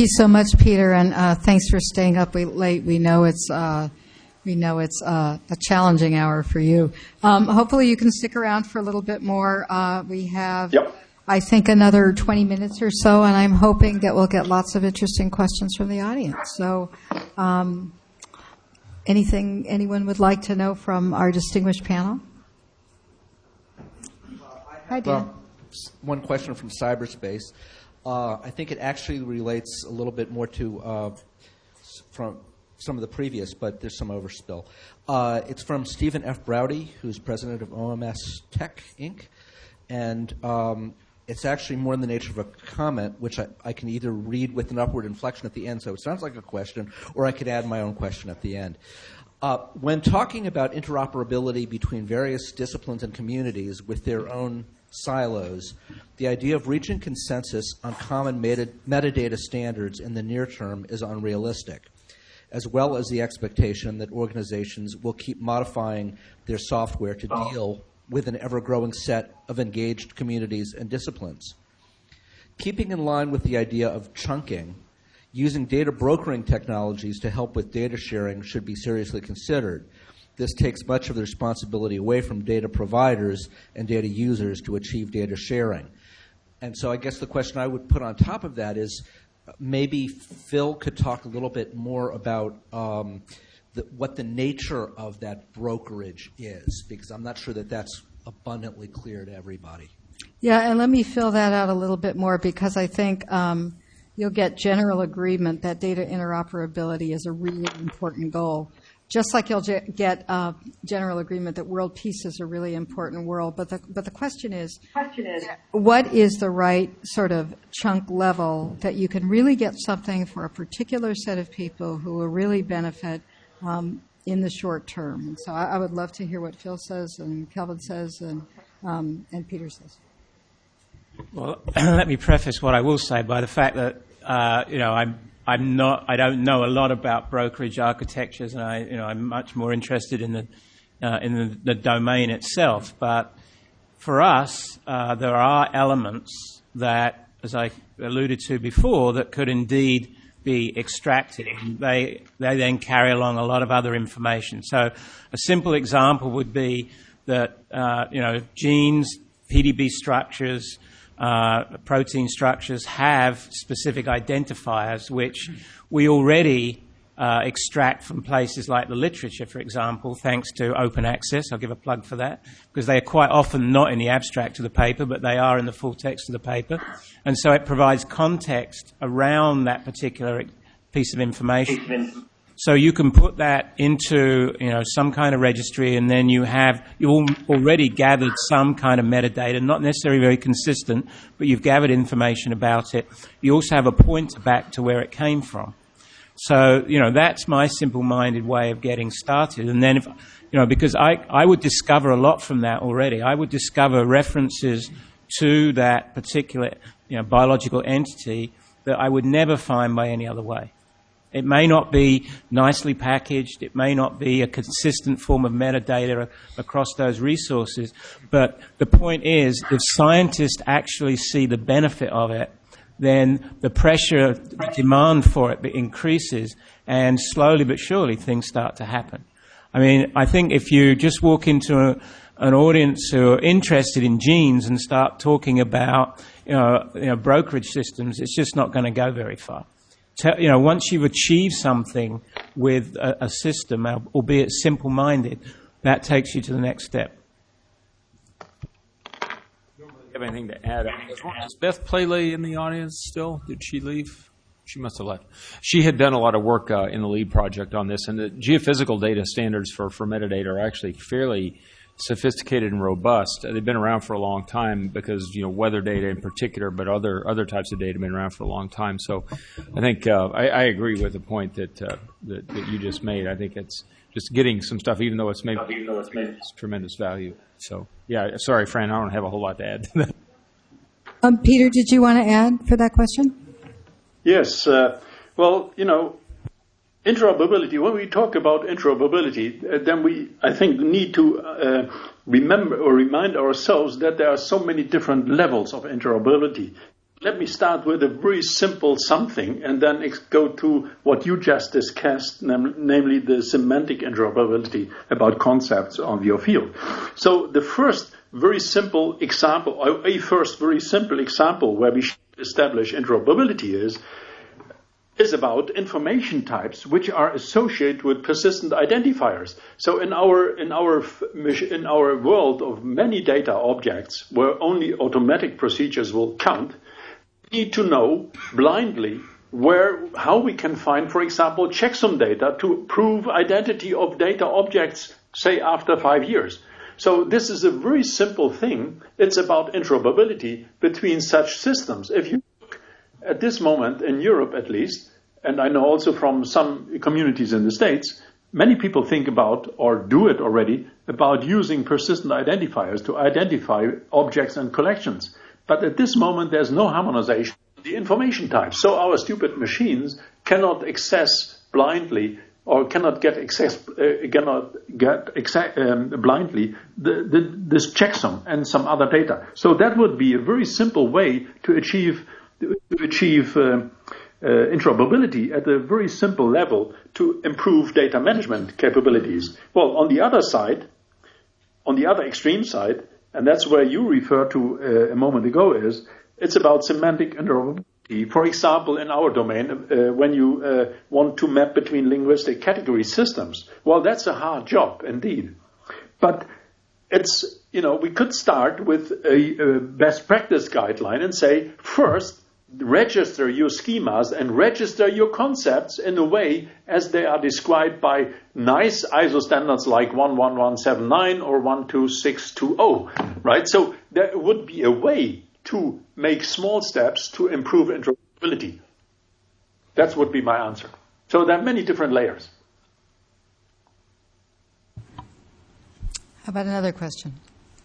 you so much, Peter, and thanks for staying up late. We know it's a challenging hour for you. Hopefully you can stick around for a little bit more. We have, I think, another 20 minutes or so, and I'm hoping that we'll get lots of interesting questions from the audience. So anything anyone would like to know from our distinguished panel? Hi, Dan. Well, one question from cyberspace. I think it actually relates a little bit more to from some of the previous, but there's some overspill. It's from Stephen F. Browdy, who's president of OMS Tech, Inc., and it's actually more in the nature of a comment, which I can either read with an upward inflection at the end, so it sounds like a question, or I could add my own question at the end. When talking about interoperability between various disciplines and communities with their own silos, the idea of reaching consensus on common metadata standards in the near term is unrealistic, as well as the expectation that organizations will keep modifying their software to deal with an ever-growing set of engaged communities and disciplines. Keeping in line with the idea of chunking, using data brokering technologies to help with data sharing should be seriously considered. This takes much of the responsibility away from data providers and data users to achieve data sharing. And so I guess the question I would put on top of that is maybe Phil could talk a little bit more about what the nature of that brokerage is, because I'm not sure that that's abundantly clear to everybody. Yeah, and let me fill that out a little bit more, because I think you'll get general agreement that data interoperability is a really important goal. Just like you'll get general agreement that world peace is a really important world. But the question is, what is the right sort of chunk level that you can really get something for a particular set of people who will really benefit in the short term? And so I would love to hear what Phil says and Kelvin says and Peter says. Well, let me preface what I will say by the fact that I don't know a lot about brokerage architectures, and I'm much more interested in the domain itself. But for us, there are elements that, as I alluded to before, that could indeed be extracted. They then carry along a lot of other information. So a simple example would be that genes, PDB structures, protein structures have specific identifiers which we already extract from places like the literature, for example, thanks to open access. I'll give a plug for that, because they are quite often not in the abstract of the paper, but they are in the full text of the paper. And so it provides context around that particular piece of information. So you can put that into some kind of registry, and then you've already gathered some kind of metadata, not necessarily very consistent, but you've gathered information about it. You also have a pointer back to where it came from. So that's my simple-minded way of getting started. And then because I would discover a lot from that already. I would discover references to that particular biological entity that I would never find by any other way. It may not be nicely packaged. It may not be a consistent form of metadata across those resources. But the point is, if scientists actually see the benefit of it, then the pressure, the demand for it increases, and slowly but surely things start to happen. I mean, I think if you just walk into an audience who are interested in genes and start talking about brokerage systems, it's just not going to go very far. Once you've achieved something with a system, albeit simple-minded, that takes you to the next step. You don't really have anything to add? Is Beth Playley in the audience still? Did she leave? She must have left. She had done a lot of work in the LEAD project on this, and the geophysical data standards for metadata are actually fairly sophisticated and robust. They've been around for a long time because weather data in particular, but other types of data have been around for a long time. So I think I agree with the point that you just made. I think it's just getting some stuff, even though it's tremendous value. So yeah, sorry, Fran, I don't have a whole lot to add to that. Peter, did you want to add for that question? Yes. Interoperability, when we talk about interoperability, then we, I think, need to remember or remind ourselves that there are so many different levels of interoperability. let me start with a very simple something and then go to what you just discussed, namely the semantic interoperability about concepts of your field. So the first very simple example, where we should establish interoperability is about information types which are associated with persistent identifiers. So in our world of many data objects where only automatic procedures will count, we need to know blindly how we can find, for example, checksum data to prove identity of data objects, say after 5 years. So this is a very simple thing. It's about interoperability between such systems. If you look at this moment, in Europe at least, and I know also from some communities in the States, many people think about, or do it already, about using persistent identifiers to identify objects and collections. But at this moment, there's no harmonization of the information types. So our stupid machines cannot access blindly or cannot get blindly this checksum and some other data. So that would be a very simple way to achieve interoperability at a very simple level to improve data management capabilities. Well, on the other extreme side, and that's where you referred to a moment ago, it's about semantic interoperability. For example, in our domain, when you want to map between linguistic category systems, well, that's a hard job indeed. But we could start with a best practice guideline and say, first, register your schemas and register your concepts in a way as they are described by nice ISO standards like 11179 or 12620, right? So there would be a way to make small steps to improve interoperability. That would be my answer. So there are many different layers. How about another question?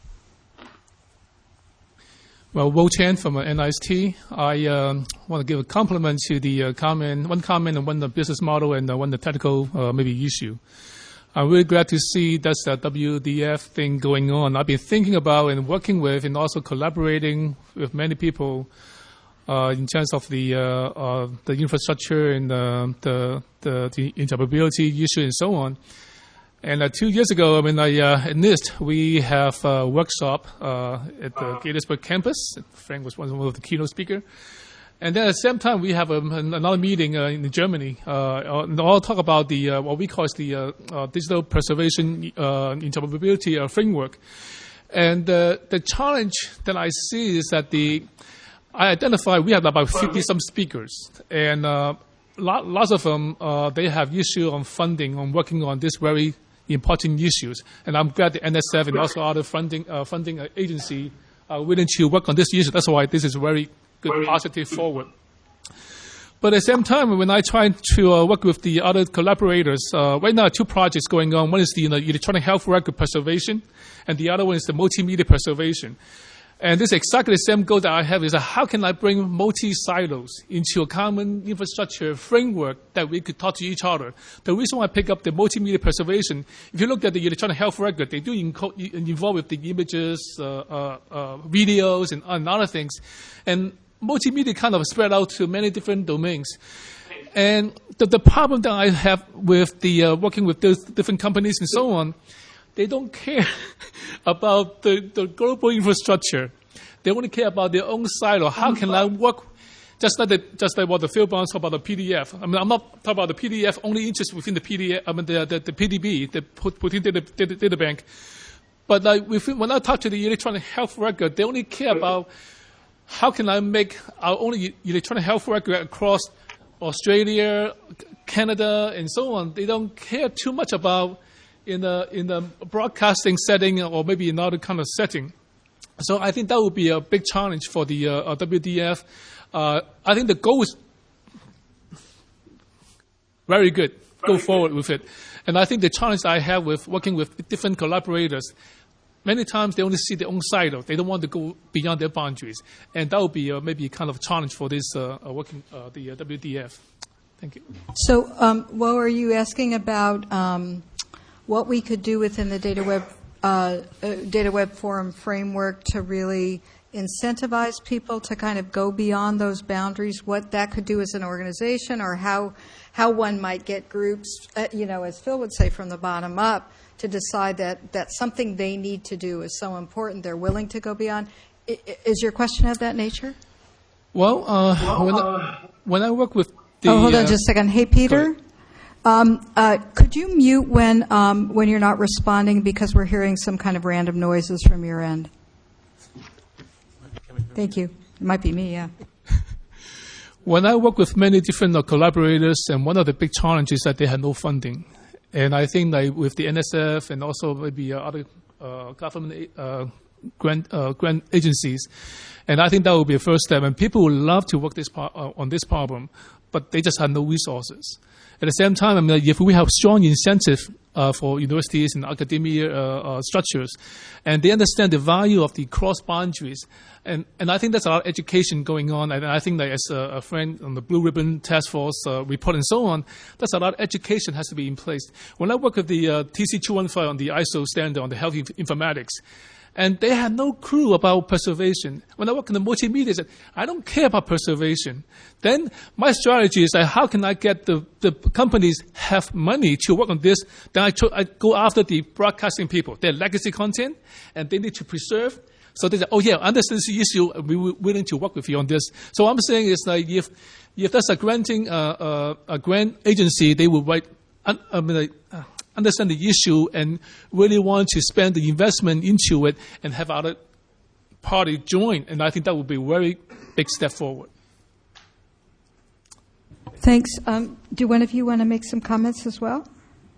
Well, Wo Chen from NIST. I want to give a compliment to the one comment and one the business model and one the technical maybe issue. I'm really glad to see that's the WDF thing going on. I've been thinking about and working with and also collaborating with many people in terms of the infrastructure and the interoperability issue and so on. And 2 years ago, at NIST, we have a workshop at the Gettysburg campus. Frank was one of the keynote speakers. And then at the same time, we have another meeting in Germany. And all talk about the what we call the digital preservation interoperability framework. And the challenge that I see is that I identify we have about 50-some speakers. And lots of them, they have issue on funding, on working on this very important issues. And I'm glad the NSF and also other funding agency are willing to work on this issue. That's why this is very good, positive forward. But at the same time, when I try to work with the other collaborators, right now 2 projects going on. One is the electronic health record preservation, and the other one is the multimedia preservation. And this is exactly the same goal that I have, is how can I bring multi-silos into a common infrastructure framework that we could talk to each other. The reason why I pick up the multimedia preservation, if you look at the electronic health record, they do involve with the images, videos, and other things. And multimedia kind of spread out to many different domains. And the problem that I have with the working with those different companies and so on, they don't care about the global infrastructure. They only care about their own silo. How can I work? Just like what the Phil Barnes talked about the PDF. I'm not talking about the PDF, only interest within the PDF. The PDB, the Protein Data Bank. But when I talk to the electronic health record, they only care about how can I make our own electronic health record across Australia, Canada, and so on. They don't care too much about in the broadcasting setting or maybe another kind of setting. So I think that would be a big challenge for the WDF. I think the goal is very good. Go forward with it. And I think the challenge I have with working with different collaborators, many times they only see their own silo. They don't want to go beyond their boundaries. And that would be maybe kind of a challenge for this working the WDF. Thank you. So, Wo, are you asking about what we could do within the Data Web Forum framework to really incentivize people to kind of go beyond those boundaries, what that could do as an organization, or how one might get groups, as Phil would say, from the bottom up, to decide that something they need to do is so important they're willing to go beyond. Is your question of that nature? Well, when I work with the... hold on just a second. Hey, Peter, could you mute when you're not responding, because we're hearing some kind of random noises from your end? Thank you. It might be me, yeah. When I work with many different collaborators, and one of the big challenges is that they had no funding. And I think that with the NSF and also maybe other government grant agencies, and I think that will be a first step. And people would love to work on this problem, but they just have no resources. At the same time, I mean, if we have strong incentive for universities and academia structures, and they understand the value of the cross boundaries, and I think that's a lot of education going on. And I think that as a friend on the Blue Ribbon Task Force report and so on, that's a lot of education has to be in place. When I work with the TC215 on the ISO standard on the health informatics, and they had no clue about preservation. When I work in the multimedia, I said, I don't care about preservation. Then my strategy is how can I get the companies have money to work on this? Then I go after the broadcasting people. They're legacy content, and they need to preserve. So they say, oh, yeah, I understand this issue. We're willing to work with you on this. So what I'm saying is, like, if there's a granting a grant agency, they will write understand the issue and really want to spend the investment into it and have other party join. And I think that would be a very big step forward. Thanks. Do one of you want to make some comments as well?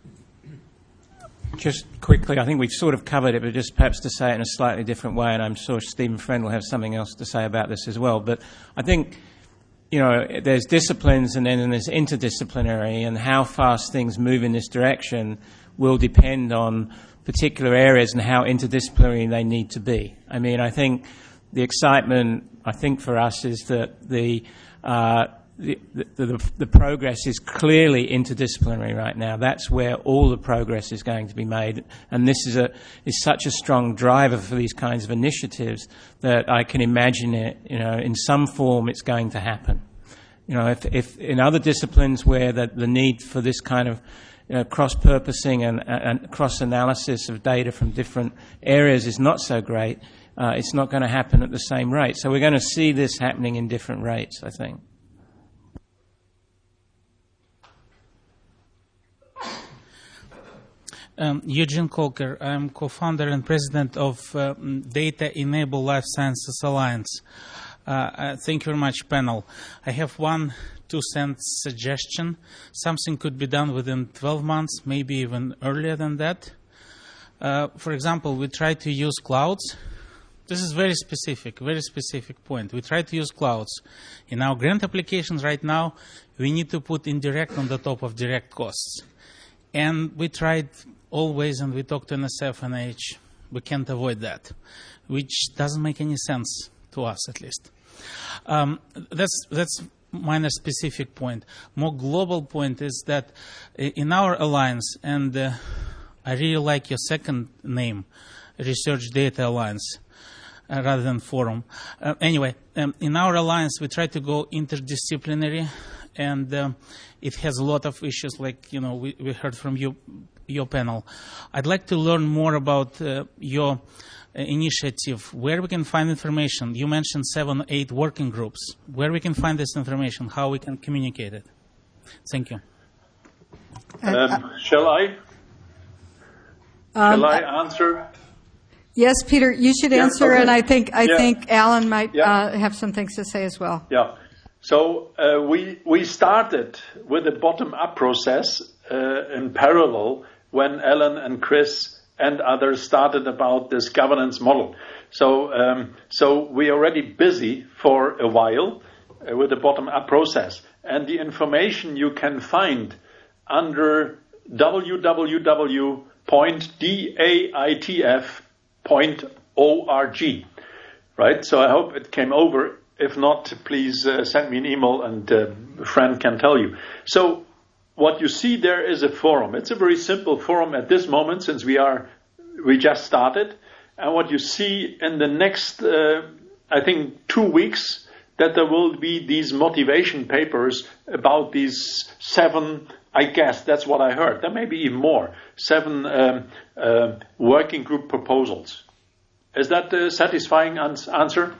Just quickly, I think we've sort of covered it, but just perhaps to say it in a slightly different way, and I'm sure Stephen Friend will have something else to say about this as well. But I think, there's disciplines and then there's interdisciplinary, and how fast things move in this direction will depend on particular areas and how interdisciplinary they need to be. I mean, I think the excitement, for us is that the progress is clearly interdisciplinary right now. That's where all the progress is going to be made, and this is such a strong driver for these kinds of initiatives that I can imagine it. In some form, it's going to happen. If in other disciplines where the need for this kind of cross-purposing and cross-analysis of data from different areas is not so great, it's not going to happen at the same rate. So we're going to see this happening in different rates, I think. Eugene Kolker. I'm co-founder and president of Data Enable Life Sciences Alliance. Thank you very much, panel. I have 1 2-cent suggestion. Something could be done within 12 months, maybe even earlier than that. For example, we try to use clouds. This is very specific point. We try to use clouds. In our grant applications right now, we need to put indirect on the top of direct costs. And we tried always, and we talked to NSF and NIH. We can't avoid that, which doesn't make any sense to us, at least. That's minor specific point. More global point is that in our alliance, and I really like your second name, Research Data Alliance, rather than Forum. Anyway, in our alliance, we try to go interdisciplinary, and it has a lot of issues, like we heard from your panel. I'd like to learn more about your initiative, where we can find information. You mentioned 7 or 8 working groups. Where we can find this information, how we can communicate it. Thank you. Shall I answer? Yes, Peter, you should answer, okay. And I think Alan might have some things to say as well. Yeah. So we started with a bottom-up process in parallel when Alan and Chris and others started about this governance model. So we're already busy for a while with the bottom-up process. And the information you can find under www.daitf.org. Right? So I hope it came over. If not, please send me an email and a friend can tell you. So what you see there is a forum. It's a very simple forum at this moment since we just started. And what you see in the next I think, 2 weeks, that there will be these motivation papers about these 7, I guess, that's what I heard. There may be even more, 7 working group proposals. Is that a satisfying answer?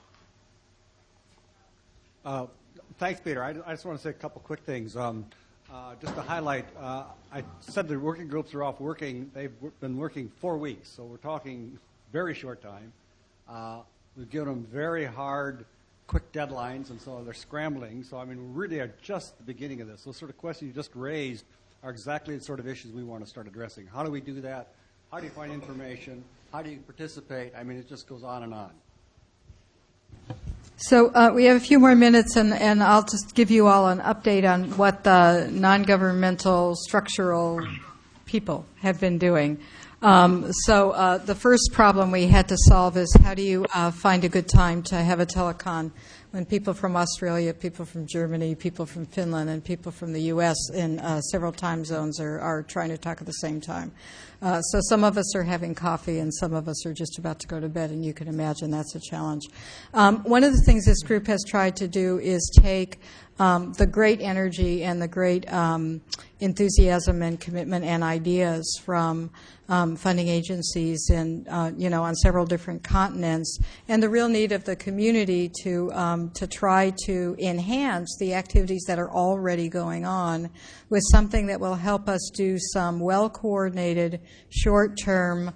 Thanks, Peter. I just want to say a couple quick things. Just to highlight, I said the working groups are off working. They've been working 4 weeks, so we're talking very short time. We've given them very hard, quick deadlines, and so they're scrambling. So, I mean, we really are just at the beginning of this. Those sort of questions you just raised are exactly the sort of issues we want to start addressing. How do we do that? How do you find information? How do you participate? I mean, it just goes on and on. So we have a few more minutes, and I'll just give you all an update on what the non-governmental structural people have been doing. So the first problem we had to solve is how do you find a good time to have a telecon when people from Australia, people from Germany, people from Finland, and people from the U.S. in several time zones are trying to talk at the same time. So some of us are having coffee and some of us are just about to go to bed, and you can imagine that's a challenge. One of the things this group has tried to do is take the great energy and the great enthusiasm and commitment and ideas from funding agencies and on several different continents, and the real need of the community to try to enhance the activities that are already going on with something that will help us do some well-coordinated, short-term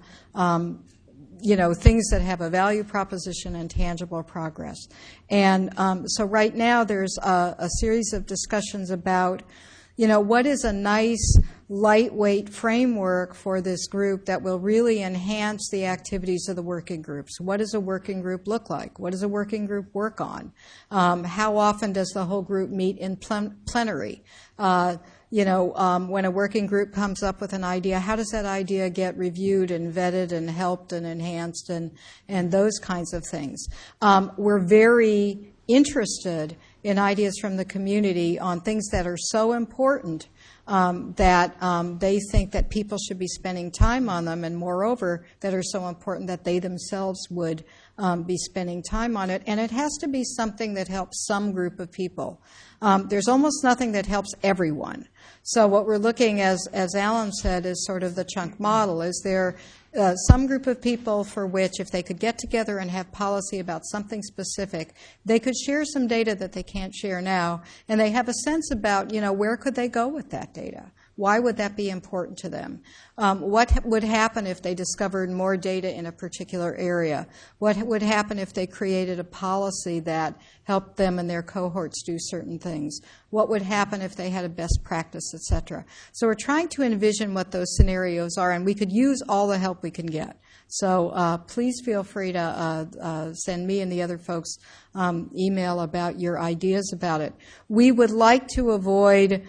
things that have a value proposition and tangible progress. And so right now there's a series of discussions about, what is a nice, lightweight framework for this group that will really enhance the activities of the working groups. What does a working group look like? What does a working group work on? How often does the whole group meet in plenary? When a working group comes up with an idea, how does that idea get reviewed and vetted and helped and enhanced and those kinds of things? We're very interested in ideas from the community on things that are so important that they think that people should be spending time on them, and moreover, that are so important that they themselves would be spending time on it. And it has to be something that helps some group of people. There's almost nothing that helps everyone. So what we're looking, as Alan said, is sort of the chunk model. Is there some group of people for which, if they could get together and have policy about something specific, they could share some data that they can't share now, and they have a sense about, where could they go with that data? Why would that be important to them? What would happen if they discovered more data in a particular area? What would happen if they created a policy that helped them and their cohorts do certain things? What would happen if they had a best practice, et cetera? So we're trying to envision what those scenarios are, and we could use all the help we can get. So please feel free to send me and the other folks email about your ideas about it. We would like to avoid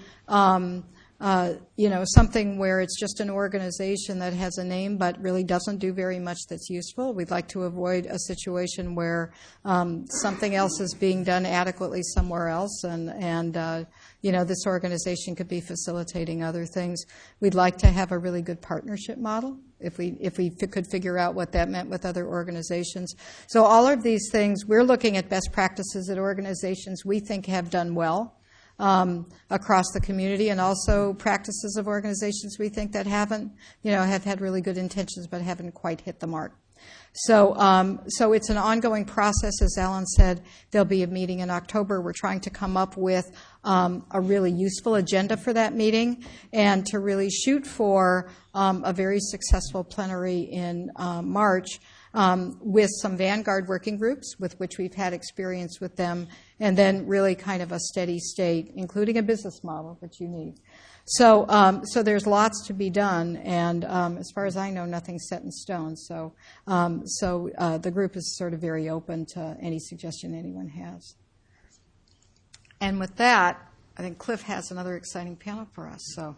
something where it's just an organization that has a name but really doesn't do very much that's useful. We'd like to avoid a situation where something else is being done adequately somewhere else, and this organization could be facilitating other things. We'd like to have a really good partnership model if we could figure out what that meant with other organizations. So all of these things, we're looking at best practices at organizations we think have done well across the community, and also practices of organizations we think that haven't, have had really good intentions but haven't quite hit the mark. So it's an ongoing process. As Alan said, there'll be a meeting in October. We're trying to come up with a really useful agenda for that meeting and to really shoot for a very successful plenary in March with some vanguard working groups with which we've had experience with them, and then really kind of a steady state, including a business model, which you need. So there's lots to be done, and as far as I know, nothing's set in stone. So the group is sort of very open to any suggestion anyone has. And with that, I think Cliff has another exciting panel for us. So.